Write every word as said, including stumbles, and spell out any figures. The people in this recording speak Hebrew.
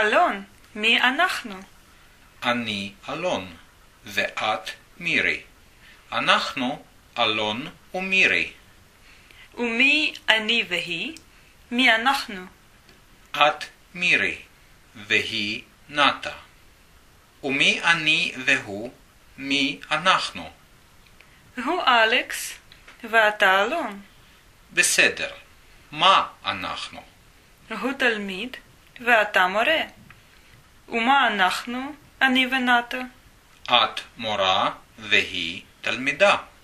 אלון. מי אנחנו? אני אלון, ואת מירי. אנחנו אלון ומירי. ומי אני והיא? מי אנחנו? את מירי, והיא נטה. ומי אני והוא? מי אנחנו? הוא אלכס, ואתה אלון. בסדר. מה אנחנו? הוא תלמיד, ואתה מורה. ומה אנחנו, אני ונטה? את מורה והיא תלמידה.